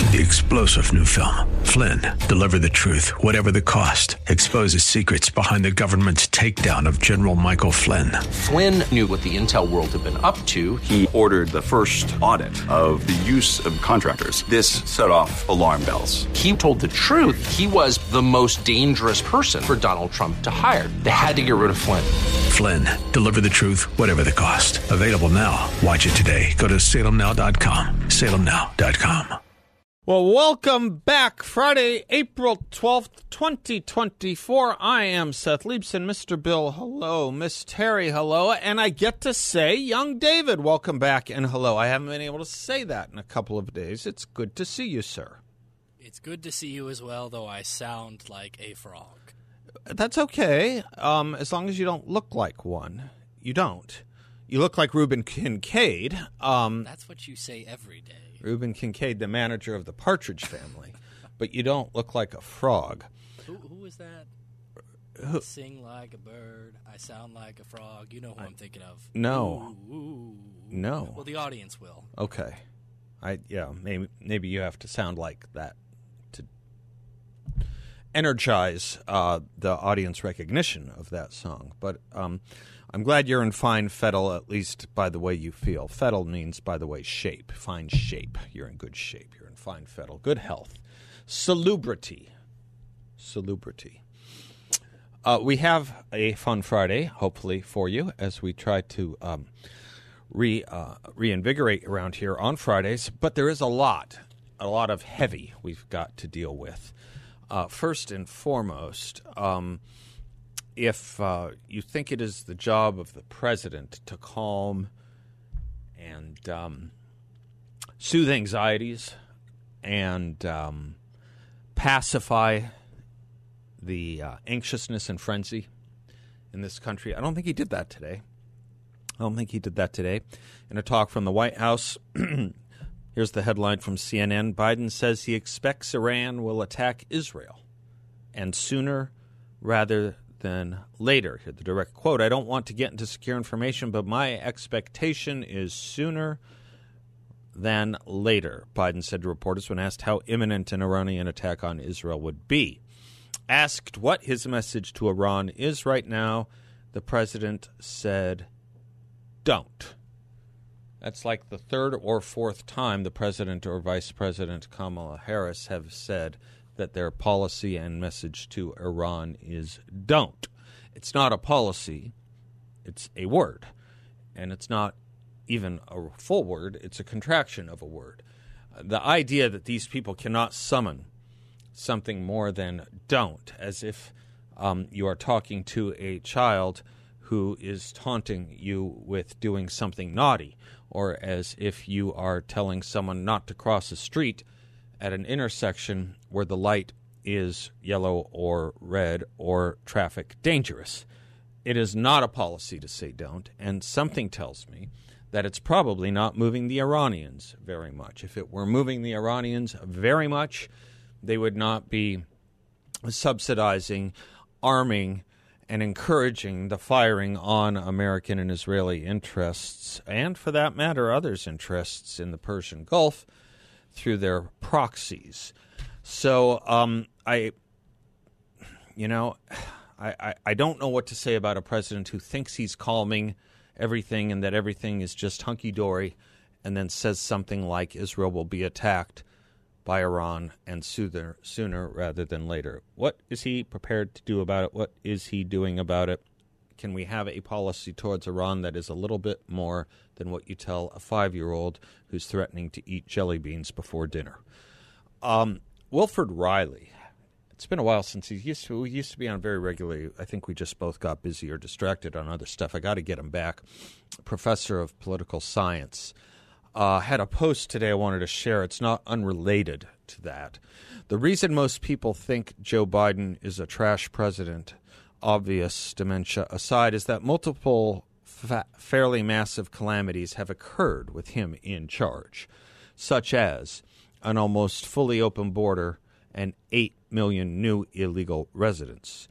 The explosive new film, Flynn, deliver the truth, whatever the cost, exposes secrets behind the government's takedown of General Michael Flynn. Flynn knew what the intel world had been up to. He ordered the first audit of the use of contractors. This set off alarm bells. He told the truth. He was the most dangerous person for Donald Trump to hire. They had to get rid of Flynn. Flynn, deliver the truth, whatever the cost. Available now. Watch it today. Go to salemnow.com. salemnow.com. Well, welcome back. Friday, April 12th, 2024. I am Seth Leibson. Mr. Bill, hello. Miss Terry, hello. And I get to say, young David, welcome back and hello. I haven't been able to say that in a couple of days. It's good to see you, sir. It's good to see you as well, though I sound like a frog. That's okay, as long as you don't look like one. You don't. You look like Reuben Kincaid. That's what you say every day. Reuben Kincaid, the manager of the Partridge Family. But you don't look like a frog. Who is that? I sing like a bird. I sound like a frog. You know who I'm thinking of. No. Ooh. No. Well, the audience will. Okay. Maybe you have to sound like that to energize the audience recognition of that song. But I'm glad you're in fine fettle, at least by the way you feel. Fettle means, by the way, shape, fine shape. You're in good shape. You're in fine fettle. Good health. Salubrity. We have a fun Friday, hopefully, for you, as we try to reinvigorate around here on Fridays. But there is a lot of heavy we've got to deal with. First and foremost, if you think it is the job of the president to calm and soothe anxieties and pacify the anxiousness and frenzy in this country, I don't think he did that today. In a talk from the White House, here's the headline from CNN. Biden says he expects Iran will attack Israel, and sooner rather than later. Here, the direct quote, I don't want to get into secure information, but my expectation is sooner than later, Biden said to reporters when asked how imminent an Iranian attack on Israel would be. Asked what his message to Iran is right now, the president said, don't. That's like the third or fourth time the president or Vice President Kamala Harris have said that their policy and message to Iran is don't. It's not a policy, it's a word. And it's not even a full word, it's a contraction of a word. The idea that these people cannot summon something more than don't, as if you are talking to a child who is taunting you with doing something naughty, or as if you are telling someone not to cross a street at an intersection where the light is yellow or red or traffic dangerous. It is not a policy to say don't, and something tells me that it's probably not moving the Iranians very much. If it were moving the Iranians very much, they would not be subsidizing, arming, and encouraging the firing on American and Israeli interests, and for that matter, others' interests in the Persian Gulf, through their proxies. So I don't know what to say about a president who thinks he's calming everything and that everything is just hunky-dory, and then says something like Israel will be attacked by Iran and sooner rather than later. What is he prepared to do about it? What is he doing about it? Can we have a policy towards Iran that is a little bit more than what you tell a 5-year-old who's threatening to eat jelly beans before dinner? Wilfred Riley. It's been a while since we used to be on very regularly. I think we just both got busy or distracted on other stuff. I got to get him back. Professor of political science. Had a post today I wanted to share. It's not unrelated to that. The reason most people think Joe Biden is a trash president, obvious dementia aside, is that multiple fairly massive calamities have occurred with him in charge, such as an almost fully open border and 8 million new illegal residents.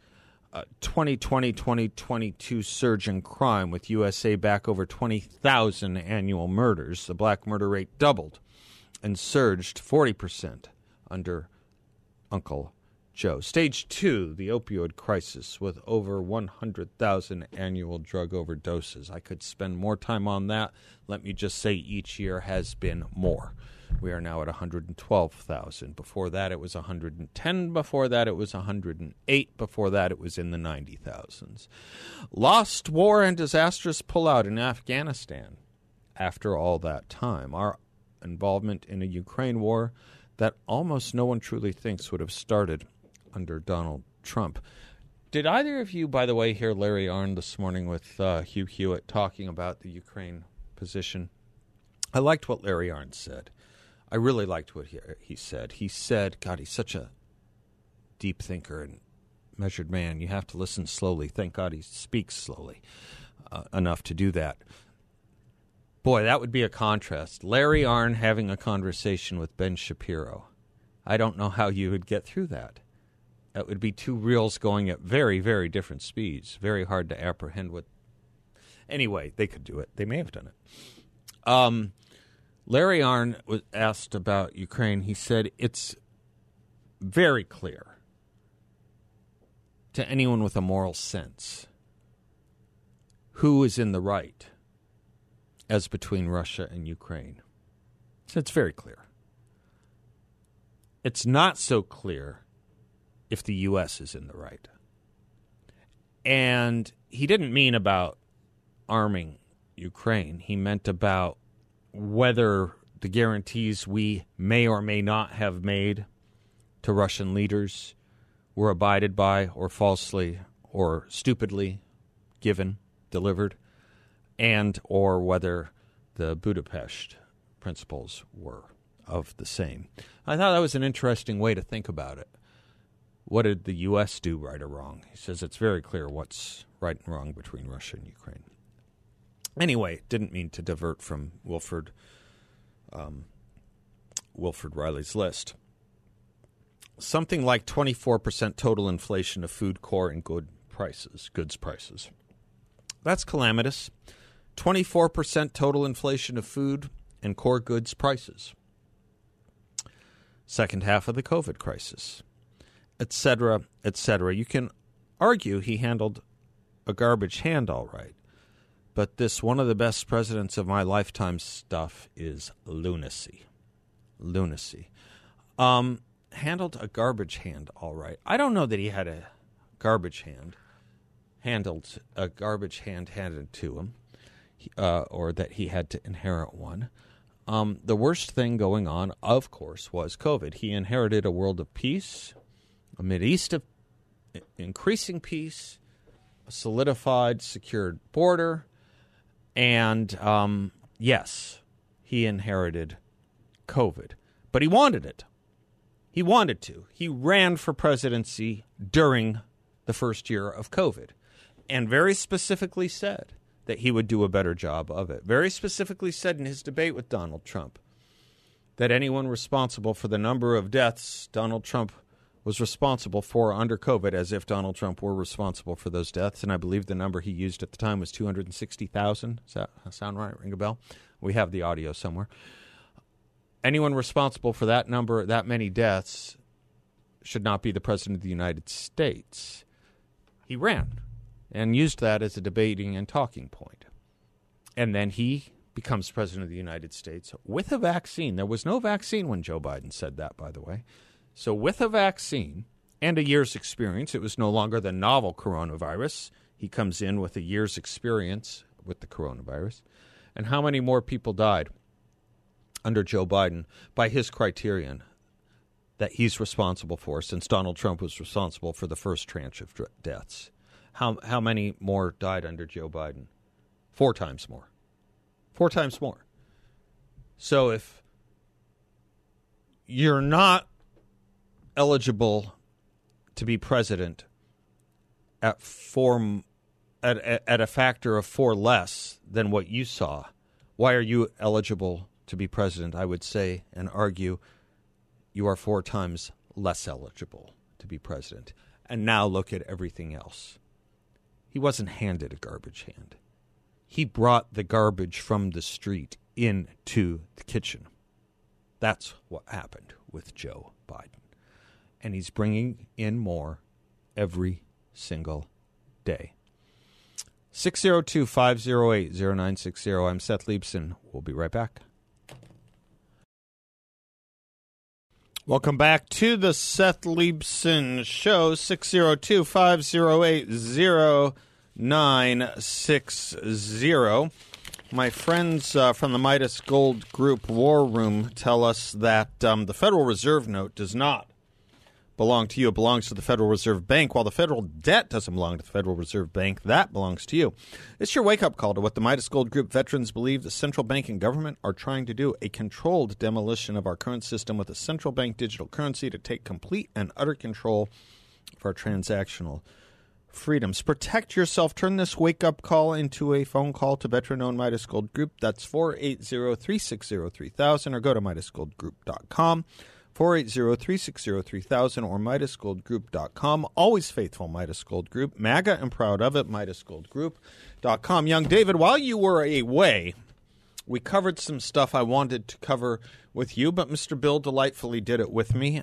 2020-2022 surge in crime with USA back over 20,000 annual murders. The black murder rate doubled and surged 40% under Uncle Joe. Stage 2, the opioid crisis, with over 100,000 annual drug overdoses. I could spend more time on that. Let me just say each year has been more. We are now at 112,000. Before that, it was 110. Before that, it was 108. Before that, it was in the 90,000s. Lost war and disastrous pullout in Afghanistan. After all that time, our involvement in a Ukraine war that almost no one truly thinks would have started under Donald Trump. Did either of you, by the way, hear Larry Arnn this morning with Hugh Hewitt talking about the Ukraine position? I liked what Larry Arnn said. I really liked what he said. He said, God, he's such a deep thinker and measured man. You have to listen slowly. Thank God he speaks slowly enough to do that. Boy, that would be a contrast. Larry Arnn having a conversation with Ben Shapiro. I don't know how you would get through that. That would be two reels going at very, very different speeds. Very hard to apprehend what. Anyway, they could do it. They may have done it. Larry Arnn was asked about Ukraine. He said it's very clear to anyone with a moral sense who is in the right as between Russia and Ukraine. So it's very clear. It's not so clear if the U.S. is in the right. And he didn't mean about arming Ukraine. He meant about whether the guarantees we may or may not have made to Russian leaders were abided by or falsely or stupidly given, delivered, and or whether the Budapest principles were of the same. I thought that was an interesting way to think about it. What did the U.S. do right or wrong? He says it's very clear what's right and wrong between Russia and Ukraine. Anyway, didn't mean to divert from Wilford Riley's list. Something like 24% total inflation of food, core, and goods prices. That's calamitous. 24% total inflation of food and core goods prices. Second half of the COVID crisis, etc., etc. You can argue he handled a garbage hand all right. But this one of the best presidents of my lifetime stuff is lunacy. Lunacy. Handled a garbage hand all right. I don't know that he had a garbage hand. Handled a garbage hand handed to him, or that he had to inherit one. The worst thing going on, of course, was COVID. He inherited a world of peace, a Mideast of increasing peace, a solidified, secured border, and yes, he inherited COVID. But he wanted it. He wanted to. He ran for presidency during the first year of COVID and very specifically said that he would do a better job of it. Very specifically said in his debate with Donald Trump that anyone responsible for the number of deaths Donald Trump was responsible for under COVID, as if Donald Trump were responsible for those deaths. And I believe the number he used at the time was 260,000. Does that sound right? Ring a bell? We have the audio somewhere. Anyone responsible for that number, that many deaths, should not be the President of the United States. He ran and used that as a debating and talking point. And then he becomes President of the United States with a vaccine. There was no vaccine when Joe Biden said that, by the way. So with a vaccine and a year's experience, it was no longer the novel coronavirus. He comes in with a year's experience with the coronavirus. And how many more people died under Joe Biden by his criterion that he's responsible for, since Donald Trump was responsible for the first tranche of deaths? How many more died under Joe Biden? 4 times more. 4 times more. So if you're not eligible to be president at a factor of 4 less than what you saw, why are you eligible to be president? I would say and argue you are 4 times less eligible to be president. And now look at everything else. He wasn't handed a garbage hand. He brought the garbage from the street into the kitchen. That's what happened with Joe Biden. And he's bringing in more every single day. 602-508-0960. I'm Seth Leibson. We'll be right back. Welcome back to the Seth Leibson Show, 602-508-0960. My friends from the Midas Gold Group War Room tell us that the Federal Reserve note does not belong to you. It belongs to the Federal Reserve Bank. While the federal debt doesn't belong to the Federal Reserve Bank, that belongs to you. It's your wake-up call to what the Midas Gold Group veterans believe the central bank and government are trying to do, a controlled demolition of our current system with a central bank digital currency to take complete and utter control of our transactional freedoms. Protect yourself. Turn this wake-up call into a phone call to veteran-owned Midas Gold Group. That's 480-360-3000 or go to MidasGoldGroup.com. 480-360-3000 or MidasGoldGroup.com. Always faithful, Midas Gold Group. MAGA and proud of it, MidasGoldGroup.com. Young David, while you were away, we covered some stuff I wanted to cover with you, but Mr. Bill delightfully did it with me.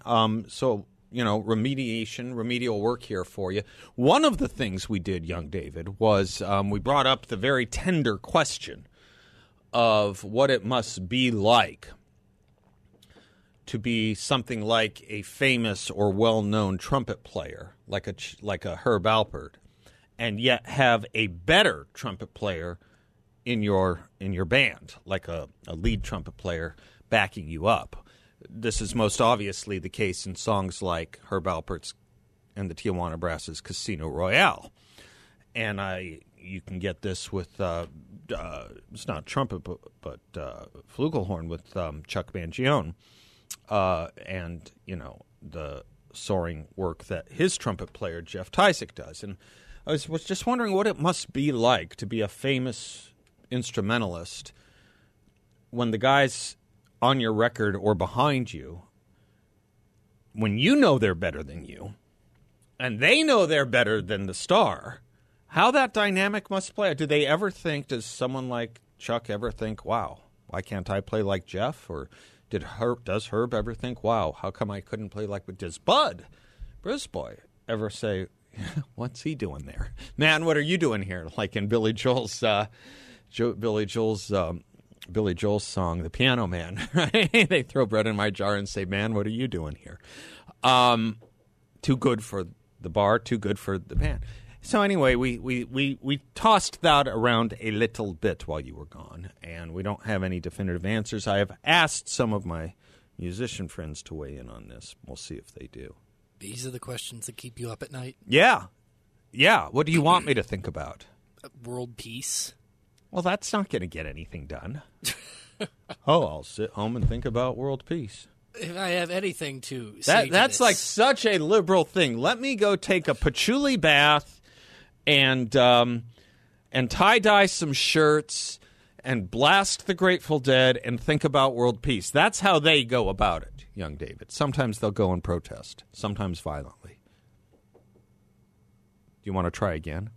Remedial work here for you. One of the things we did, young David, was we brought up the very tender question of what it must be like to be something like a famous or well-known trumpet player, like a Herb Alpert, and yet have a better trumpet player in your band, like a lead trumpet player backing you up. This is most obviously the case in songs like Herb Alpert's and the Tijuana Brass's Casino Royale. And you can get this with, it's not trumpet, but flugelhorn with Chuck Mangione. And, the soaring work that his trumpet player, Jeff Tysick, does. And I was just wondering what it must be like to be a famous instrumentalist when the guys on your record or behind you, when you know they're better than you, and they know they're better than the star, how that dynamic must play. Does someone like Chuck ever think, wow, why can't I play like Jeff? Or does Herb ever think, wow, how come I couldn't play like, does Bud Brisboy ever say, what's he doing there? Man, what are you doing here? Like in Billy Joel's song, The Piano Man, right? They throw bread in my jar and say, man, what are you doing here? Too good for the bar, too good for the band. So anyway, we tossed that around a little bit while you were gone, and we don't have any definitive answers. I have asked some of my musician friends to weigh in on this. We'll see if they do. These are the questions that keep you up at night? Yeah. What do you want me to think about? World peace. Well, that's not going to get anything done. I'll sit home and think about world peace. If I have anything to say that's like such a liberal thing. Let me go take a patchouli bath and tie-dye some shirts and blast the Grateful Dead and think about world peace. That's how they go about it, young David. Sometimes they'll go and protest, sometimes violently. Do you want to try again?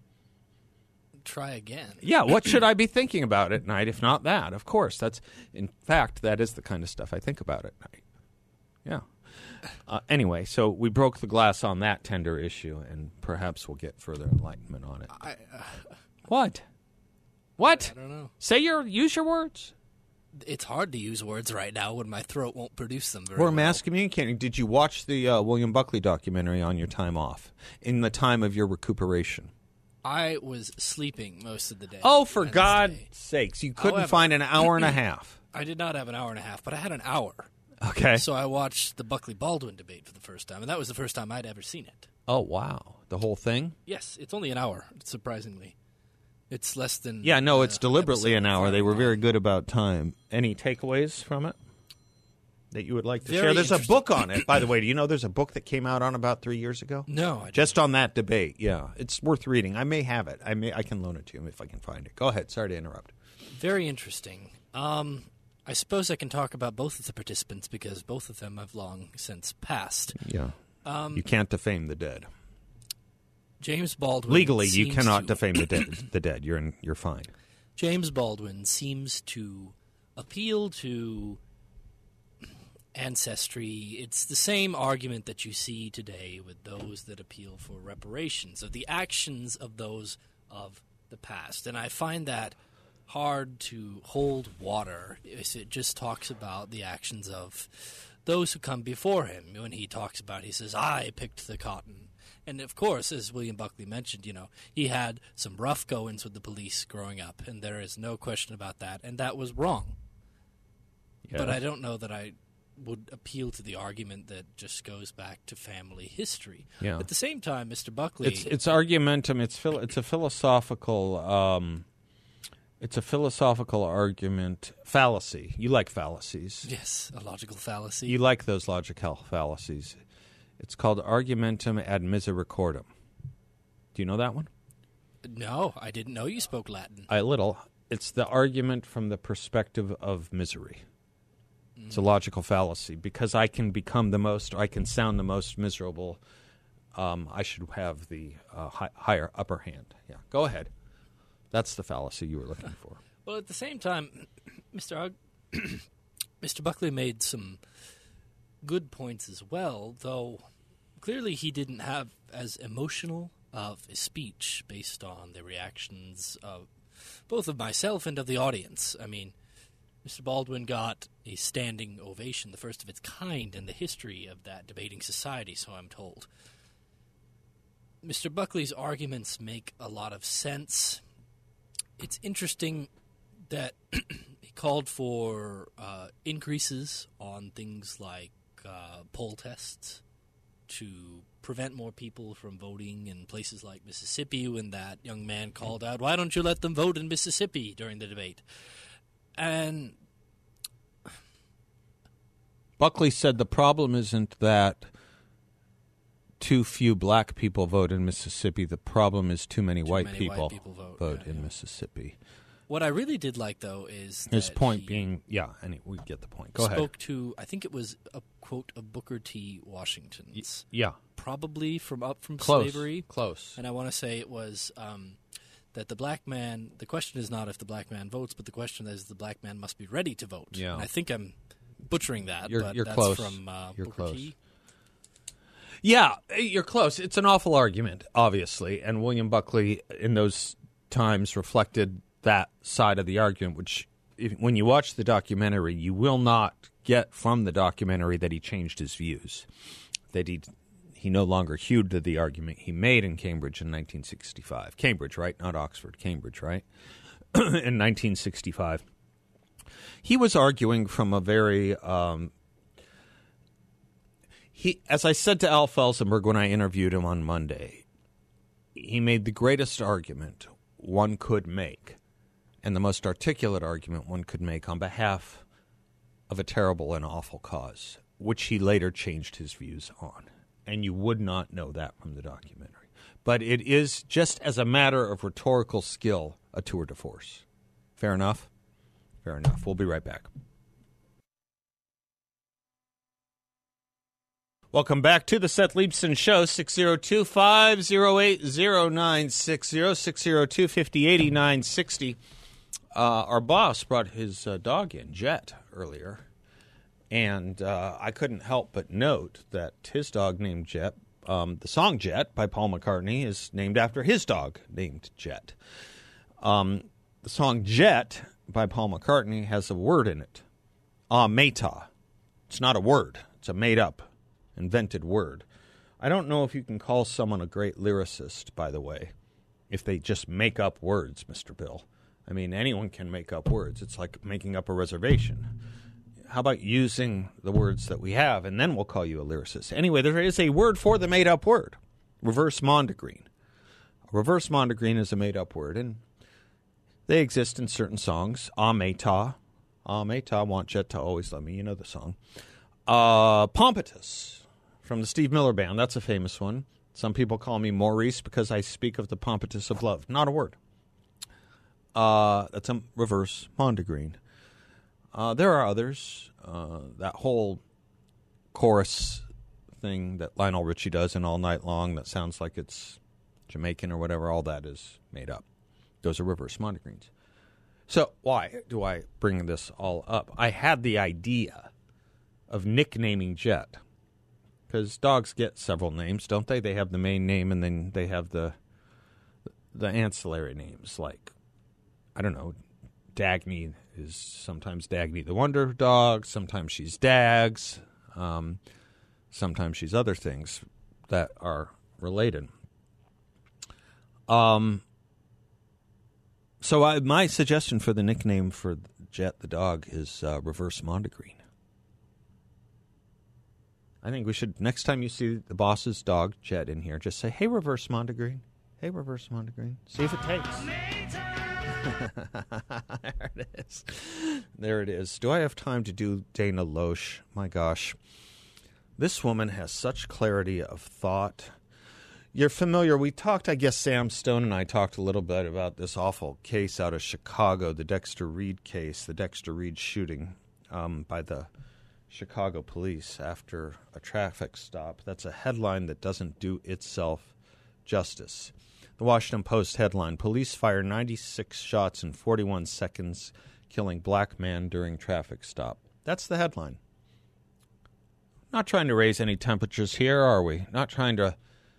Try again? Yeah, what should I be thinking about at night, if not that? Of course, in fact, that is the kind of stuff I think about at night. Yeah. Anyway, so we broke the glass on that tender issue, and perhaps we'll get further enlightenment on it. What? I don't know. Use your words. It's hard to use words right now when my throat won't produce them very We're well. mass communicating. Did you watch the William Buckley documentary on your time off, in the time of your recuperation? I was sleeping most of the day. Oh, for God's sakes. You couldn't find an hour and a half. I did not have an hour and a half, but I had an hour. Okay. So I watched the Buckley-Baldwin debate for the first time, and that was the first time I'd ever seen it. Oh, wow. The whole thing? Yes. It's only an hour, surprisingly. It's less than... Yeah, no, it's deliberately an hour. They were very good about time. Any takeaways from it that you would like to share? There's a book on it, by the way. Do you know there's a book that came out on about 3 years ago? No, I didn't. Just on that debate, yeah. It's worth reading. I may have it. I can loan it to you if I can find it. Go ahead. Sorry to interrupt. Very interesting. I suppose I can talk about both of the participants because both of them have long since passed. Yeah. You can't defame the dead. James Baldwin legally, you cannot defame the dead. You're fine. James Baldwin seems to appeal to ancestry. It's the same argument that you see today with those that appeal for reparations, of the actions of those of the past. And I find that hard to hold water. It just talks about the actions of those who come before him. When he talks about, he says, I picked the cotton. And of course, as William Buckley mentioned, he had some rough goings with the police growing up, and there is no question about that, and that was wrong. Yes. But I don't know that I would appeal to the argument that just goes back to family history. Yeah. At the same time, Mr. Buckley... It's argumentum. It's a philosophical... It's a philosophical argument. Fallacy. You like fallacies. Yes, a logical fallacy. You like those logical fallacies. It's called argumentum ad misericordum. Do you know that one? No, I didn't know you spoke Latin. A little. It's the argument from the perspective of misery. It's a logical fallacy. Because I can sound the most miserable, I should have the higher upper hand. Yeah, go ahead. That's the fallacy you were looking for. Well, at the same time, Mr. Buckley made some good points as well, though clearly he didn't have as emotional of a speech based on the reactions of both of myself and of the audience. I mean, Mr. Baldwin got a standing ovation, the first of its kind in the history of that debating society, so I'm told. Mr. Buckley's arguments make a lot of sense. It's interesting that he called for increases on things like poll tests to prevent more people from voting in places like Mississippi, when that young man called out, why don't you let them vote in Mississippi during the debate? And Buckley said the problem isn't that too few black people vote in Mississippi. The problem is too many white people vote in Mississippi. What I really did like, though, is his that point being, we get the point. Go ahead. Spoke to, I think it was a quote of Booker T. Washington's. Yeah. Probably from Close. slavery. Close. And I want to say it was that the black man, the question is not if the black man votes, but the question is the black man must be ready to vote. Yeah. And I think I'm butchering that, you're that's close. From you're Booker close. T. Yeah, you're close. It's an awful argument, obviously, and William Buckley in those times reflected that side of the argument, which when you watch the documentary, you will not get from the documentary that he changed his views, that he no longer hewed to the argument he made in Cambridge in 1965. Cambridge, right? Not Oxford. Cambridge, right? In 1965. He was arguing from a very... as I said to Al Felsenberg when I interviewed him on Monday, he made the greatest argument one could make and the most articulate argument one could make on behalf of a terrible and awful cause, which he later changed his views on. And you would not know that from the documentary. But it is, just as a matter of rhetorical skill, a tour de force. Fair enough? Fair enough. We'll be right back. Welcome back to the Seth Leibsohn Show, 602-508-0960, 602-5080-960. Our boss brought his dog in, Jet, earlier, and I couldn't help but note that his dog named Jet, the song Jet by Paul McCartney is named after his dog named Jet. The song Jet by Paul McCartney has a word in it, meta. It's not a word, it's a made-up, invented word. I don't know if you can call someone a great lyricist, by the way, if they just make up words, Mr. Bill. I mean, anyone can make up words. It's like making up a reservation. How about using the words that we have, and then we'll call you a lyricist. Anyway, there is a word for the made-up word, reverse mondegreen. Reverse mondegreen is a made-up word, and they exist in certain songs. Meta, want Jet to always love me. You know the song. Pompatus from the Steve Miller Band. That's a famous one. Some people call me Maurice because I speak of the Pompatus of love. Not a word. That's a reverse mondegreen. There are others. That whole chorus thing that Lionel Richie does in All Night Long that sounds like it's Jamaican or whatever, all that is made up. Those are reverse mondegreens. So why do I bring this all up? I had the idea of nicknaming Jet. Because dogs get several names, don't they? They have the main name, and then they have the ancillary names. Like, I don't know, Dagny is sometimes Dagny the Wonder Dog. Sometimes she's Dags. Sometimes she's other things that are related. So my suggestion for the nickname for Jet the dog is Reverse Mondegreen. I think we should, next time you see the boss's dog, Jet, in here, just say, "Hey, Reverse Mondegreen. Hey, Reverse Mondegreen." See if it takes. There it is. There it is. Do I have time to do Dana Loesch? My gosh. This woman has such clarity of thought. You're familiar. We talked, I guess Sam Stone and I talked a little bit about this awful case out of Chicago, the Dexter Reed case, the Dexter Reed shooting by the Chicago police after a traffic stop. That's a headline that doesn't do itself justice. The Washington Post headline, police fire 96 shots in 41 seconds, killing black man during traffic stop. That's the headline. Not trying to raise any temperatures here, are we? Not trying to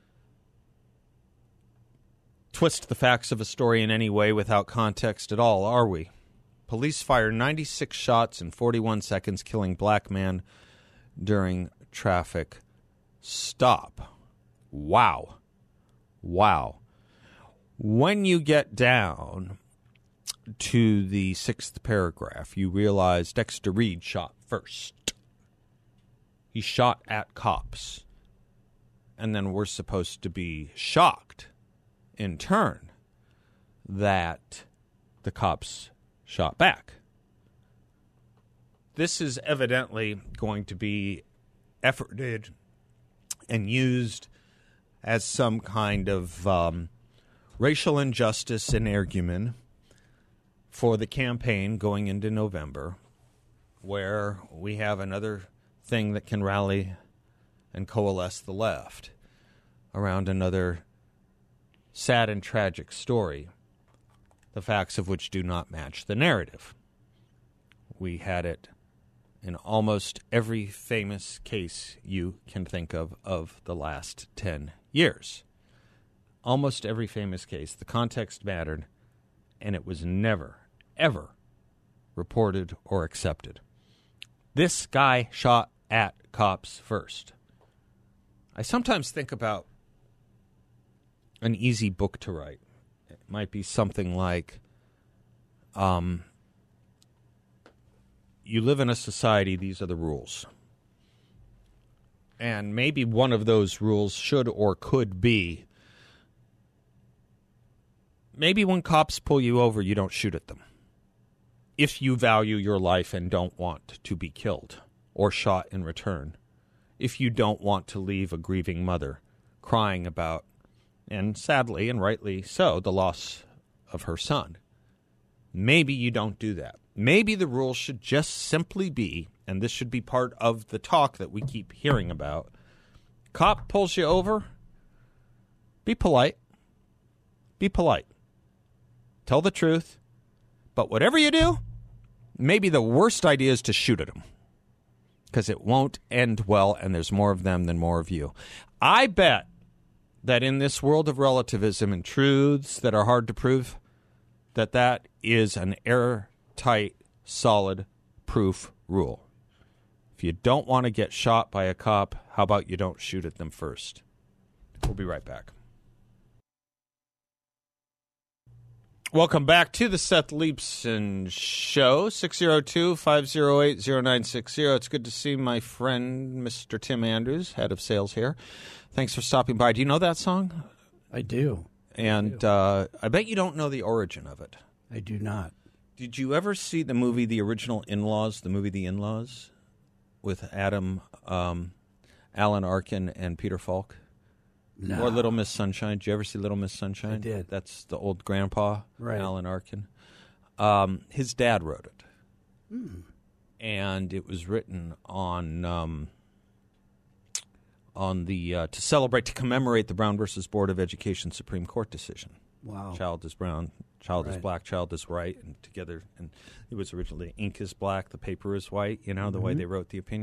twist the facts of a story in any way without context at all, are we? Police fire 96 shots in 41 seconds, killing black man during traffic stop. Wow. Wow. When you get down to the 6th paragraph, you realize Dexter Reed shot first. He shot at cops. And then we're supposed to be shocked in turn that the cops shot back. This is evidently going to be efforted and used as some kind of racial injustice and argument for the campaign going into November, where we have another thing that can rally and coalesce the left around another sad and tragic story, the facts of which do not match the narrative. We had it in almost every famous case you can think of the last 10 years. Almost every famous case. The context mattered, and it was never, ever reported or accepted. This guy shot at cops first. I sometimes think about an easy book to write. It might be something like, you live in a society, these are the rules. And maybe one of those rules should or could be, maybe when cops pull you over, you don't shoot at them. If you value your life and don't want to be killed or shot in return. If you don't want to leave a grieving mother crying about, and sadly and rightly so, the loss of her son. Maybe you don't do that. Maybe the rule should just simply be, and this should be part of the talk that we keep hearing about, cop pulls you over, be polite. Be polite. Tell the truth. But whatever you do, maybe the worst idea is to shoot at them. Because it won't end well, and there's more of them than more of you. I bet that in this world of relativism and truths that are hard to prove, that is an airtight, solid, proof rule. If you don't want to get shot by a cop, how about you don't shoot at them first? We'll be right back. Welcome back to the Seth Leibsohn Show, 602-508-0960. It's good to see my friend, Mr. Tim Andrews, head of sales here. Thanks for stopping by. Do you know that song? I do. And I bet you don't know the origin of it. I do not. Did you ever see the movie, the original In-Laws, the movie The In-Laws, with Alan Arkin and Peter Falk? No. Or Little Miss Sunshine. Did you ever see Little Miss Sunshine? I did. That's the old grandpa, right. Alan Arkin. His dad wrote it. And it was written on the to celebrate, to commemorate the Brown versus Board of Education Supreme Court decision. Wow. Child is brown, child is Right. black, child is white, and together. And it was originally ink is black, the paper is white, the way they wrote the opinion.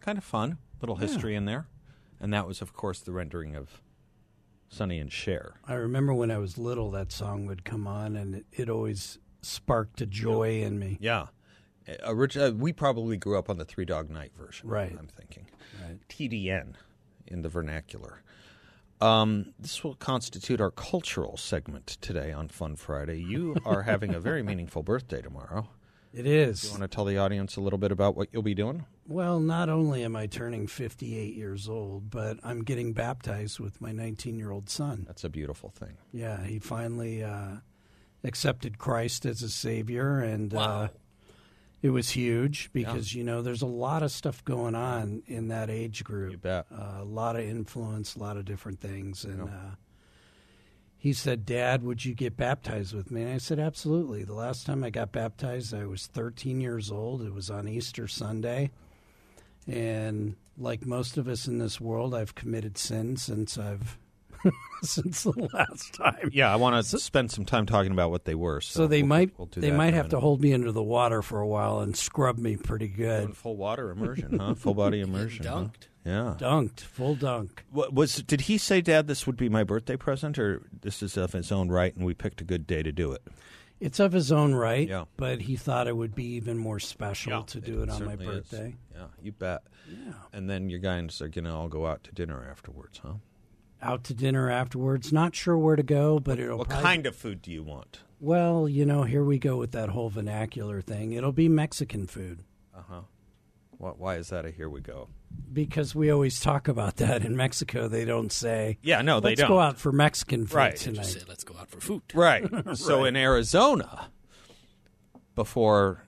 kind of fun. Little history in there. And that was, of course, the rendering of Sonny and Cher. I remember when I was little, that song would come on, and it always sparked a joy in me. Yeah. We probably grew up on the Three Dog Night version. Right. I'm thinking. Right. TDN in the vernacular. This will constitute our cultural segment today on Fun Friday. You are having a very meaningful birthday tomorrow. It is. You want to tell the audience a little bit about what you'll be doing? Well, not only am I turning 58 years old, but I'm getting baptized with my 19-year-old son. That's a beautiful thing. Yeah, he finally accepted Christ as his Savior, and it was huge because, there's a lot of stuff going on in that age group. You bet. A lot of influence, a lot of different things. And he said, Dad, would you get baptized with me? And I said, absolutely. The last time I got baptized, I was 13 years old. It was on Easter Sunday. And like most of us in this world, I've committed sin since since the last time. Yeah, I want to spend some time talking about what they were. So they might do that in a have to minute. hold me under the water for a while and scrub me pretty good. Doing full water immersion, huh? Full body immersion. Huh? Dunked. Yeah. Dunked, full dunk. Did he say, Dad, this would be my birthday present, or this is of his own right, and we picked a good day to do it? It's of his own right, Yeah. but he thought it would be even more special to do it on my certainly is. birthday. Yeah, you bet. Yeah. And then your guys are going to all go out to dinner afterwards, huh? Out to dinner afterwards. Not sure where to go, but it'll What probably... kind of food do you want? Well, here we go with that whole vernacular thing. It'll be Mexican food. Uh-huh. Why is that a here we go? Because we always talk about that. In Mexico, they don't say, Yeah, no, they let's don't. go out for Mexican food Right. tonight. Say, let's go out for food. Right. So in Arizona, before,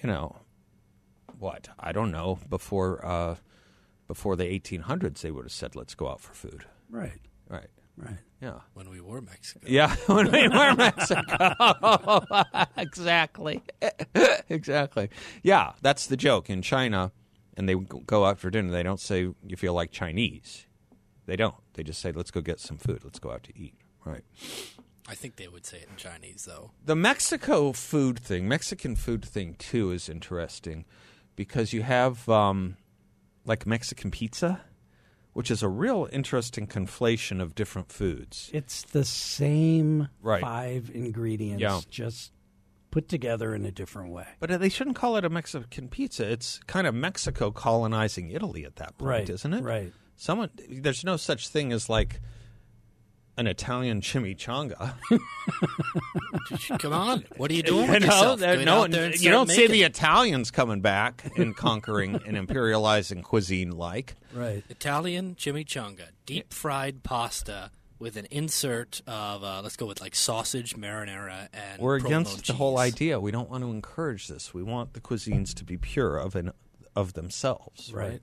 what? I don't know. Before the 1800s, they would have said, let's go out for food. Right, Right. right. Yeah. When we were Mexico. Yeah, when we were Mexico. Exactly. Exactly. Yeah, that's the joke. In China, and they go out for dinner, they don't say, you feel like Chinese. They don't. They just say, let's go get some food. Let's go out to eat. Right. I think they would say it in Chinese, though. The Mexican food thing, too, is interesting because you have, like, Mexican pizza, which is a real interesting conflation of different foods. It's the same Right. 5 ingredients, Yeah. just put together in a different way. But they shouldn't call it a Mexican pizza. It's kind of Mexico colonizing Italy at that point, Right, isn't it? right. There's no such thing as, like, an Italian chimichanga. Come on. What are you doing with yourself? Get out there and You start don't see making the it. Italians coming back and conquering and imperializing cuisine like. Right. Italian chimichanga, deep-fried pasta with an insert of, let's go with, like, sausage, marinara, and We're provolone against the whole cheese. idea. We don't want to encourage this. We want the cuisines to be pure of themselves. Right.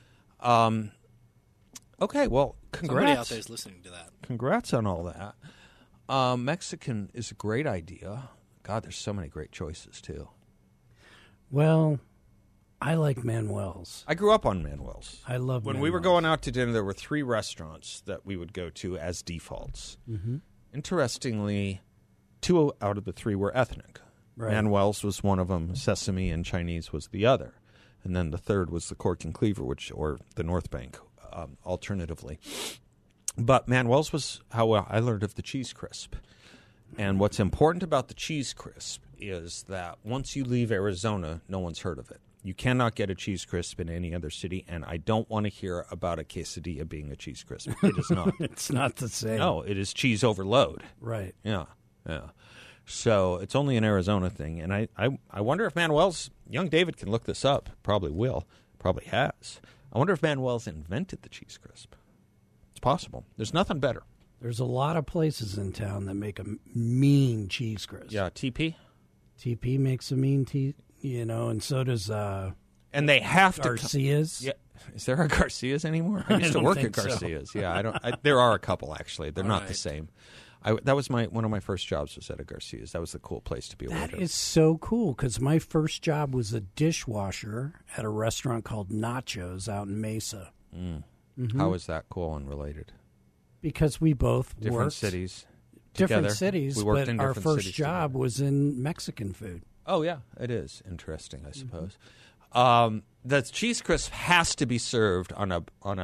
Okay, well, Somebody out congrats. there is listening to that. Congrats on all that. Mexican is a great idea. God, there's so many great choices, too. Well, I like Manuel's. I grew up on Manuel's. I love When we were Manuel's. going out to dinner, there were 3 restaurants that we would go to as defaults. Mm-hmm. Interestingly, 2 out of the 3 were ethnic. Right. Manuel's was one of them. Sesame and Chinese was the other. And then the third was the Cork and Cleaver, or the North Bank, alternatively. But Manuel's was how I learned of the cheese crisp. And what's important about the cheese crisp is that once you leave Arizona, no one's heard of it. You cannot get a cheese crisp in any other city, and I don't want to hear about a quesadilla being a cheese crisp. It is not. It's not the same. No, it is cheese overload. Right. Yeah, yeah. So it's only an Arizona thing, and I wonder if Manuel's, young David can look this up, probably will, probably has. I wonder if Manuel's invented the cheese crisp. It's possible. There's nothing better. There's a lot of places in town that make a mean cheese crisp. Yeah, TP. TP makes a mean and so does And they have to Garcia's. Yeah. Is there a Garcia's anymore? I used to don't work at think so. Garcia's. Yeah, I don't. There are a couple actually. They're not the right. same. That was one of my first jobs was at a Garcia's. That was the cool place to be a That waiter. is so cool because my first job was a dishwasher at a restaurant called Nachos out in Mesa. How is that cool and related? Because we both Different worked cities. different together. cities, We worked but in our different first cities job together. was in Mexican food. Oh yeah, it is interesting. I suppose. The cheese crisp has to be served on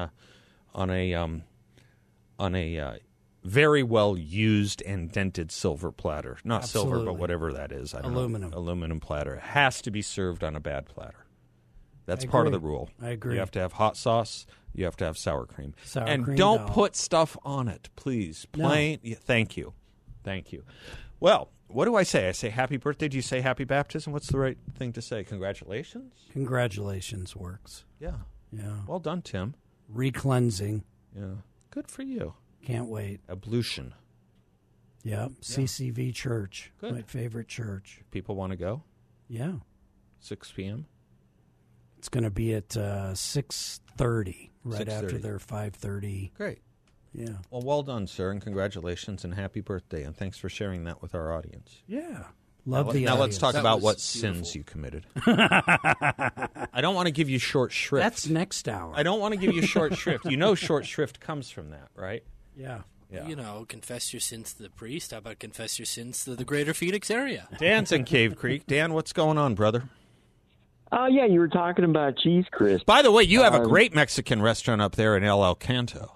a very well used and dented silver platter. Not Absolutely. silver, but whatever that is. I don't Aluminum. know. Aluminum platter. It has to be served on a bad platter. That's I part of agree. the rule. I agree. You have to have hot sauce. You have to have sour cream. Sour cream, don't no. put stuff on it, please. No. Plain. Yeah, thank you. Well, what do I say? I say happy birthday. Do you say happy baptism? What's the right thing to say? Congratulations? Congratulations works. Yeah. Yeah. Well done, Tim. Recleansing. Yeah. Good for you. Can't wait. Ablution. Yeah. CCV Church. Good. My favorite church. People want to go? Yeah. 6 p.m.? It's going to be at 6:30, right 6:30. after their 5:30. Great. Yeah. Well done, sir, and congratulations and happy birthday, and thanks for sharing that with our audience. Yeah. Love the Now let's audience. talk That about was what beautiful. sins you committed. I don't want to give you short shrift. That's next hour. I don't want to give you short shrift. You know short shrift comes from that, right? Yeah. Yeah. You know, confess your sins to the priest. How about confess your sins to the greater Phoenix area? Dan's in Cave Creek. Dan, what's going on, brother? Yeah, you were talking about cheese crisp. By the way, you have a great Mexican restaurant up there in El Canto.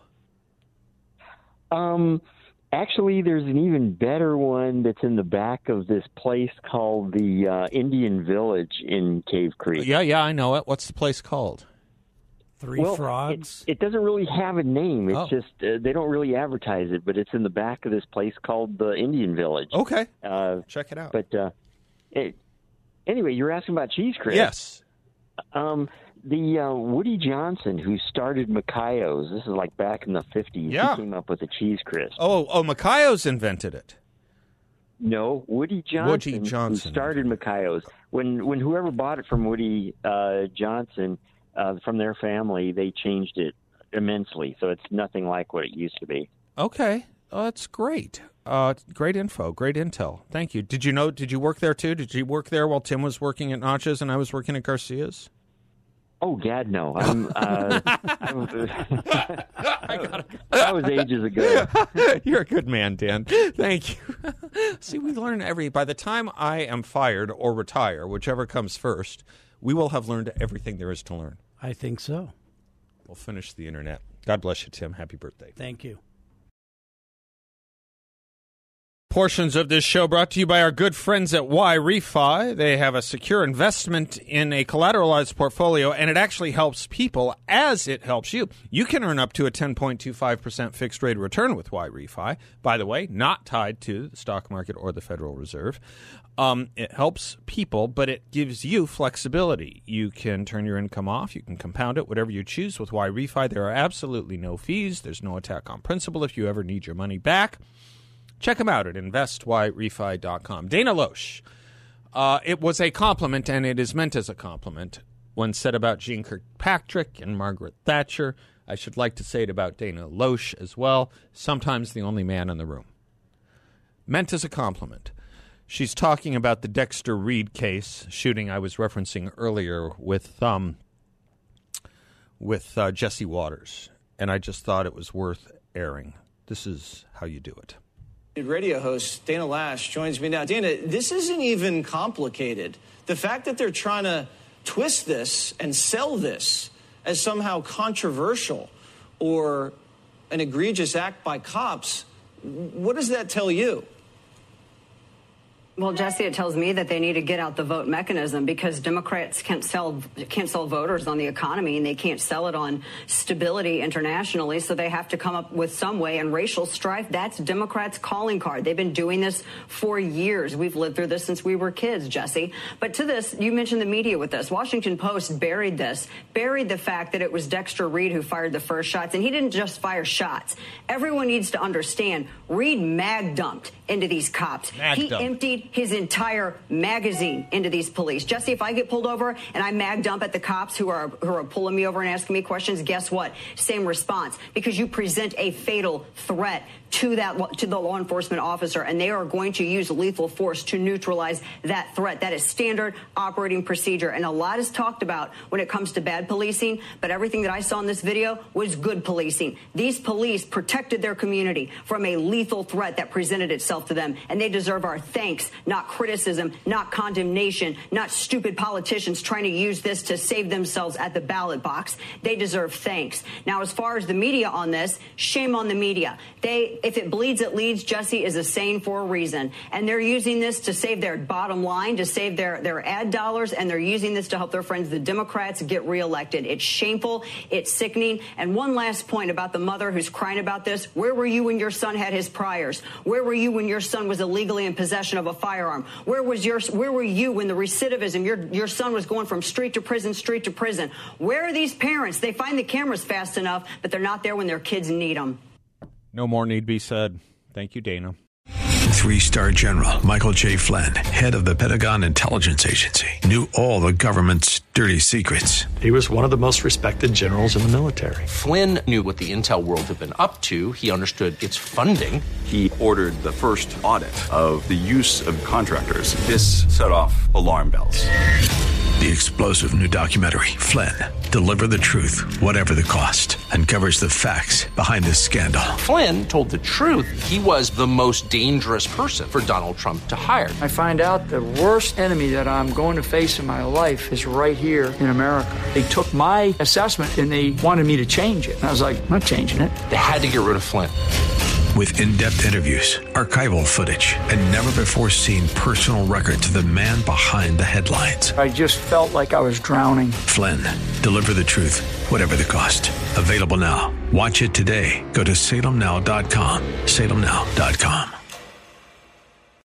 Actually, there's an even better one that's in the back of this place called the Indian Village in Cave Creek. Yeah, I know it. What's the place called? Three Frogs. It doesn't really have a name. It's Oh. just they don't really advertise it, but it's in the back of this place called the Indian Village. Okay. Check it out. But anyway, you were asking about cheese crisp. Yes. The Woody Johnson, who started Macayos, this is like back in the 50s, Yeah. he came up with the cheese crisp. Oh, Macayos invented it. No, Woody Johnson, who Johnson. started Macayos. When whoever bought it from Woody Johnson, from their family, they changed it immensely. So it's nothing like what it used to be. Okay. Oh, that's great. Great info. Great intel. Thank you. Did you work there too? Did you work there while Tim was working at Nachos and I was working at Garcia's? Oh, Gad, no. That was ages ago. You're a good man, Dan. Thank you. See, we learn by the time I am fired or retire, whichever comes first, we will have learned everything there is to learn. I think so. We'll finish the internet. God bless you, Tim. Happy birthday. Thank you. Portions of this show brought to you by our good friends at YRefi. They have a secure investment in a collateralized portfolio, and it actually helps people as it helps you. You can earn up to a 10.25% fixed rate of return with YRefi. By the way, not tied to the stock market or the Federal Reserve. It helps people, but it gives you flexibility. You can turn your income off. You can compound it, whatever you choose with YRefi. There are absolutely no fees. There's no attack on principal if you ever need your money back. Check them out at investyrrefi.com. Dana Loesch. It was a compliment, and it is meant as a compliment. When said about Jeane Kirkpatrick and Margaret Thatcher, I should like to say it about Dana Loesch as well. Sometimes the only man in the room. Meant as a compliment. She's talking about the Dexter Reed case shooting I was referencing earlier with Jesse Waters, and I just thought it was worth airing. This is how you do it. Radio host Dana Loesch joins me now. Dana, this isn't even complicated. The fact that they're trying to twist this and sell this as somehow controversial or an egregious act by cops, what does that tell you? Well, Jesse, it tells me that they need to get out the vote mechanism because Democrats can't sell voters on the economy and they can't sell it on stability internationally. So they have to come up with some way. And racial strife, that's Democrats' calling card. They've been doing this for years. We've lived through this since we were kids, Jesse. But to this, you mentioned the media with this. Washington Post buried the fact that it was Dexter Reed who fired the first shots. And he didn't just fire shots. Everyone needs to understand Reed mag dumped into these cops. He emptied his entire magazine into these police. Jesse, if I get pulled over and I mag dump at the cops who are pulling me over and asking me questions, guess what? Same response, because you present a fatal threat to the law enforcement officer, and they are going to use lethal force to neutralize that threat. That is standard operating procedure, and a lot is talked about when it comes to bad policing, but everything that I saw in this video was good policing. These police protected their community from a lethal threat that presented itself to them, and they deserve our thanks not criticism, not condemnation, not stupid politicians trying to use this to save themselves at the ballot box. They deserve thanks. Now, as far as the media on this, shame on the media. If it bleeds, it leads. Jesse is a saying for a reason. And they're using this to save their bottom line, to save their ad dollars, and they're using this to help their friends, the Democrats, get reelected. It's shameful. It's sickening. And one last point about the mother who's crying about this. Where were you when your son had his priors? Where were you when your son was illegally in possession of a firearm? Where were you when the recidivism, your son was going from street to prison, street to prison? Where are these parents? They find the cameras fast enough, but they're not there when their kids need them. No more need be said. Thank you, Dana. 3-star General Michael J. Flynn, head of the Pentagon Intelligence Agency, knew all the government's dirty secrets. He was one of the most respected generals in the military. Flynn knew what the intel world had been up to. He understood its funding. He ordered the first audit of the use of contractors. This set off alarm bells. The explosive new documentary, Flynn, Deliver the Truth, Whatever the Cost, uncovers the facts behind this scandal. Flynn told the truth. He was the most dangerous person for Donald Trump to hire. I find out the worst enemy that I'm going to face in my life is right here in America. They took my assessment and they wanted me to change it. And I was like, I'm not changing it. They had to get rid of Flynn. With in-depth interviews, archival footage, and never-before-seen personal records of the man behind the headlines. I just felt like I was drowning. Flynn, Deliver the Truth, Whatever the Cost. Available now. Watch it today. Go to salemnow.com. salemnow.com.